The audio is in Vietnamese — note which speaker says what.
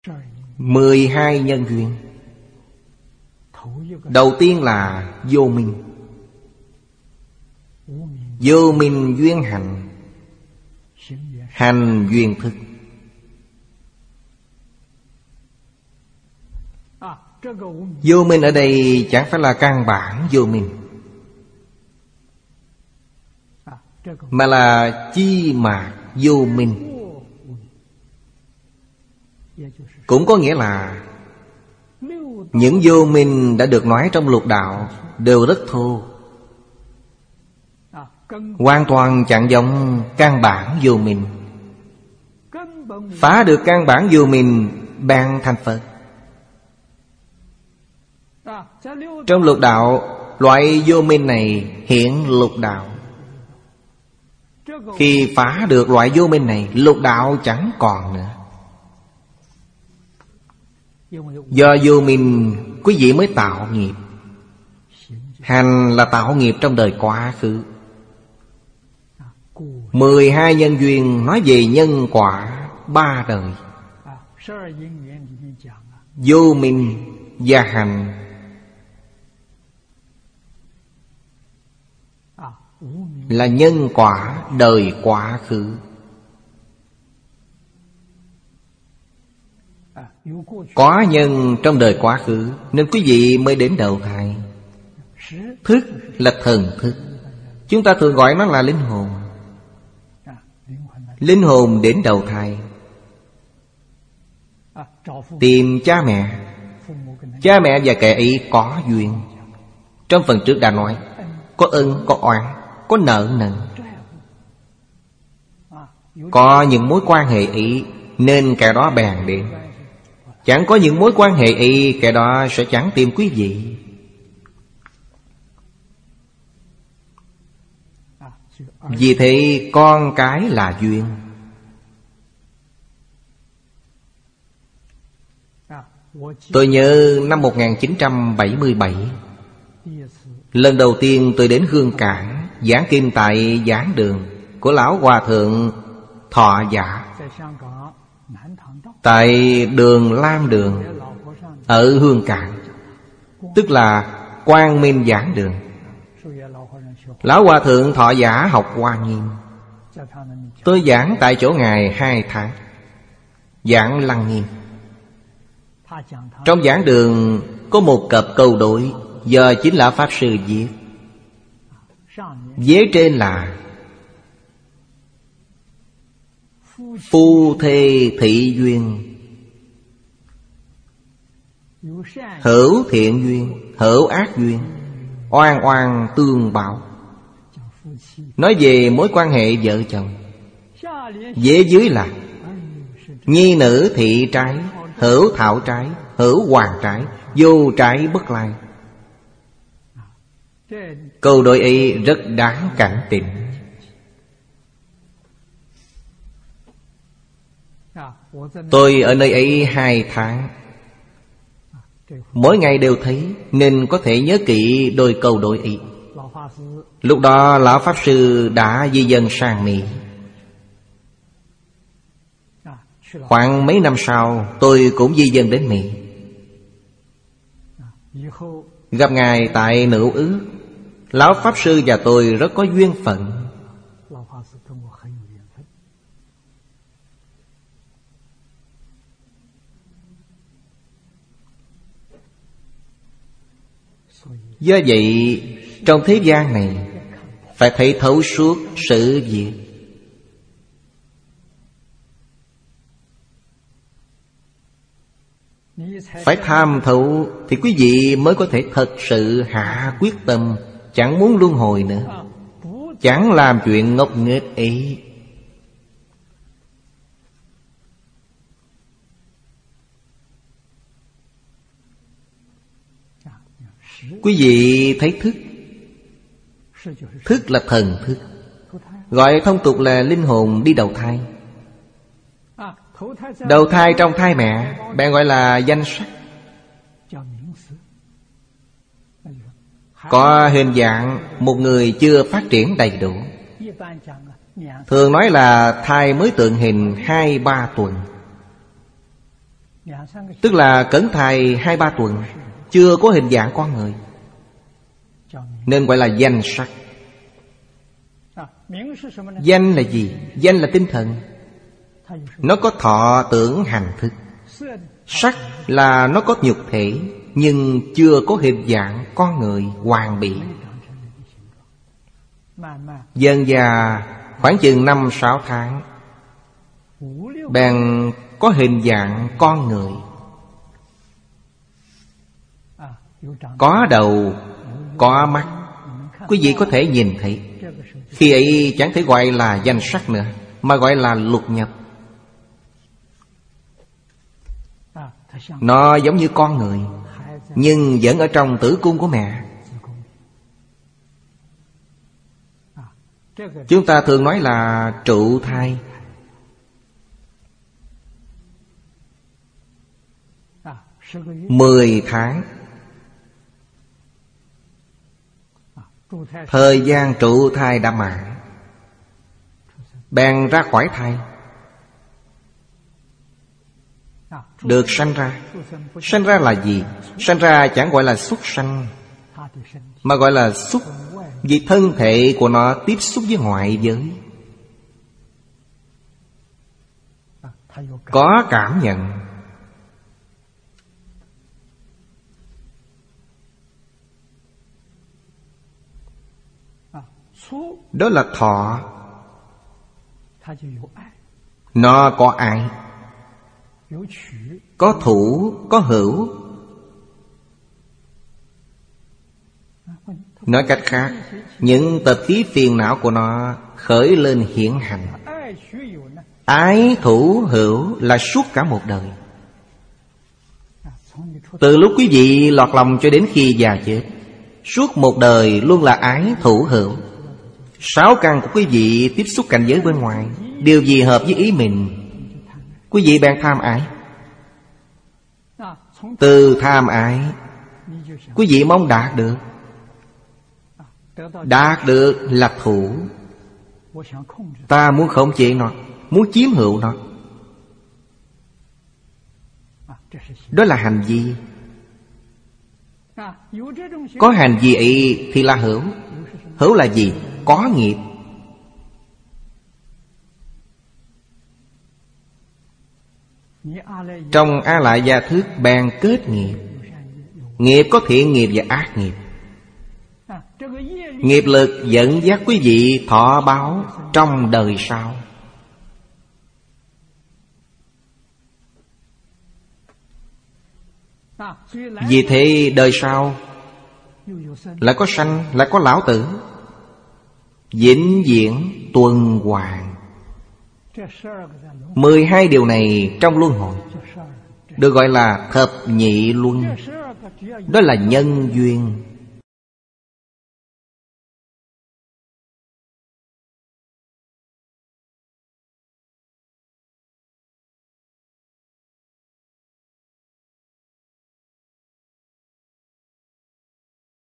Speaker 1: 12 nhân duyên. Đầu tiên là vô minh. Vô minh duyên hành, hành duyên thức. Vô minh ở đây chẳng phải là căn bản vô minh, mà là chi mạc vô minh. Cũng có nghĩa là những vô minh đã được nói trong lục đạo đều rất thô, hoàn toàn chẳng giống căn bản vô minh. Phá được căn bản vô minh bèn thành Phật. Trong lục đạo, loại vô minh này hiện lục đạo. Khi phá được loại vô minh này, lục đạo chẳng còn nữa. Do vô minh quý vị mới tạo nghiệp. Hành là tạo nghiệp trong đời quá khứ. 12 nhân duyên nói về nhân quả 3 đời. Vô minh và hành. Là nhân quả đời quá khứ. Có nhân trong đời quá khứ nên quý vị mới đến đầu thai. Thức là thần thức. Chúng ta thường gọi nó là linh hồn. Linh hồn đến đầu thai, tìm cha mẹ. Cha mẹ và kẻ ấy có duyên. Trong phần trước đã nói, có ân, có oán, có nợ nần. Có những mối quan hệ ấy nên kẻ đó bèn đến. Chẳng có những mối quan hệ ấy, kẻ đó sẽ chẳng tìm quý vị. Vì thế con cái là duyên. Tôi nhớ năm 1977, lần đầu tiên tôi đến Hương Cảng giảng kinh tại giảng đường của Lão Hòa Thượng Thọ Giả, tại đường Lam Đường ở Hương Cảng, tức là Quang Minh giảng đường. Lão Hòa Thượng Thọ Giả học Hoa Nghiêm. Tôi giảng tại chỗ Ngài 2 tháng, giảng Lăng Nghiêm. Trong giảng đường có một cặp câu đối do chính Lão Pháp Sư viết. Vế trên là phu thê thị duyên, hữu thiện duyên, hữu ác duyên, oan oan tương báo. Nói về mối quan hệ vợ chồng. Vế dưới là nhi nữ thị trái, hữu thảo trái, hữu hoàng trái, vô trái bất lai. Câu đối ấy rất đáng cảnh tỉnh. Tôi ở nơi ấy 2 tháng, mỗi ngày đều thấy, nên có thể nhớ kỹ đôi câu đối ấy. Lúc đó Lão Pháp Sư đã di dân sang Mỹ. Khoảng mấy năm sau tôi cũng di dân đến Mỹ. Gặp Ngài tại Nữ Ước. Lão Pháp Sư và tôi rất có duyên phận. Do vậy trong thế gian này phải thấy thấu suốt sự việc. Phải tham thấu thì quý vị mới có thể thật sự hạ quyết tâm, chẳng muốn luân hồi nữa, chẳng làm chuyện ngốc nghếch ấy. Quý vị thấy thức. Thức là thần thức, gọi thông tục là linh hồn đi đầu thai. Đầu thai trong thai mẹ bạn gọi là danh sắc, có hình dạng một người chưa phát triển đầy đủ. Thường nói là thai mới tượng hình 2-3 tuần. Tức là cẩn thai 2-3 tuần, chưa có hình dạng con người, nên gọi là danh sắc. Danh là gì? Danh là tinh thần. Nó có thọ tưởng hành thức. Sắc là nó có nhục thể, nhưng chưa có hình dạng con người hoàn bị. Dần dà khoảng chừng 5-6 tháng, bèn có hình dạng con người, có đầu, có mắt. Quý vị có thể nhìn thấy. Khi ấy chẳng thể gọi là danh sắc nữa, mà gọi là lục nhập. Nó giống như con người, nhưng vẫn ở trong tử cung của mẹ. Chúng ta thường nói là trụ thai. Mười tháng. Thời gian trụ thai đã mãn, bèn ra khỏi thai, được sanh ra. Sanh ra là gì? Sanh ra chẳng gọi là xuất sanh, mà gọi là xuất, vì thân thể của nó tiếp xúc với ngoại giới, có cảm nhận. Đó là thọ. Nó có ái, có thủ, có hữu. Nói cách khác, những tập khí phiền não của nó khởi lên hiển hành. Ái thủ hữu là suốt cả một đời. Từ lúc quý vị lọt lòng cho đến khi già chết, suốt một đời luôn là ái thủ hữu. 6 căn của quý vị tiếp xúc cảnh giới bên ngoài, điều gì hợp với ý mình, quý vị bèn tham ái. Từ tham ái, quý vị mong đạt được. Đạt được là thủ. Ta muốn khống chế nó, muốn chiếm hữu nó. Đó là hành vi. Có hành vi ấy thì là hữu. Hữu là gì? Có nghiệp. Trong A Lại Gia Thức bèn kết nghiệp. Nghiệp có thiện nghiệp và ác nghiệp. Nghiệp lực dẫn dắt quý vị thọ báo trong đời sau. Vì thế đời sau lại có sanh, lại có lão tử, vĩnh viễn tuần hoàn. 12 điều này trong luân hồi được gọi là thập nhị luân. Đó là nhân duyên.